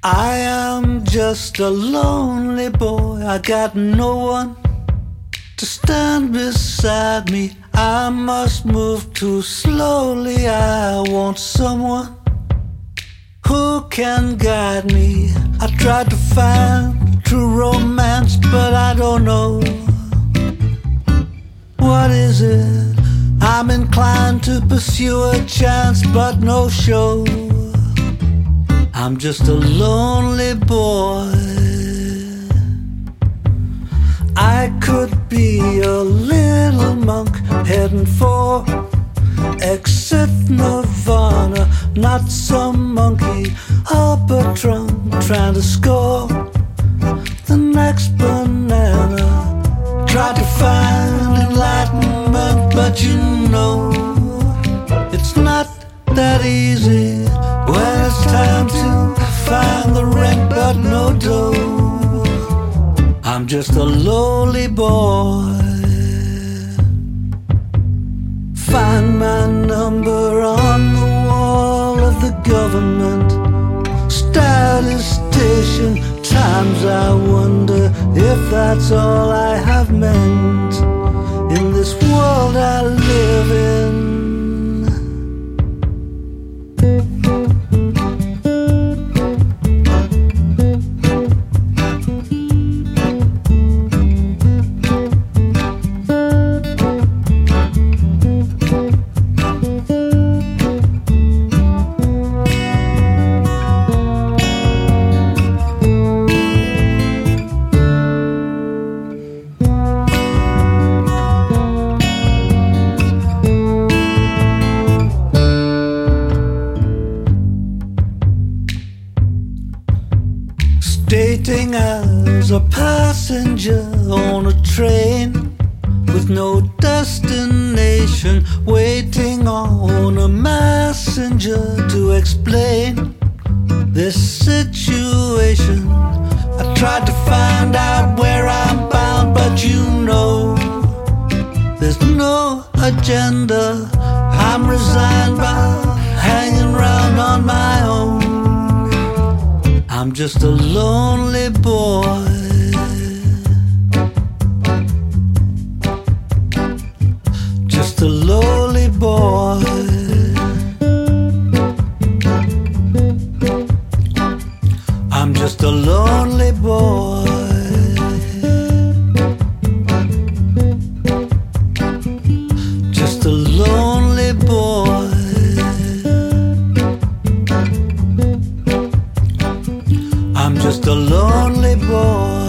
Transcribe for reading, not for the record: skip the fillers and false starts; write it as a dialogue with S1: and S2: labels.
S1: I am just a lonely boy. I got no one to stand beside me. I must move too slowly. I want someone who can guide me. I tried to find true romance, but I don't know. What is it? I'm inclined to pursue a chance, but no show. I'm just a lonely boy. I could be a little monk heading for exit nirvana, not some monkey up a trunk trying to score the next banana. Tried to find enlightenment, but you know it's not that easy when it's time to find the rent but no dough. I'm just a lowly boy. Find my number on the wall of the government statistician. Times I wonder if that's all I have meant in this world I live in. Dating as a passenger on a train with no destination, waiting on a messenger to explain this situation. I tried to find out where I'm bound, but you know there's no agenda. I'm resigned by hanging around on my own. I'm just a lonely boy. Just a lonely boy. I'm just a lonely boy. Just a lonely boy. I'm just a lonely boy.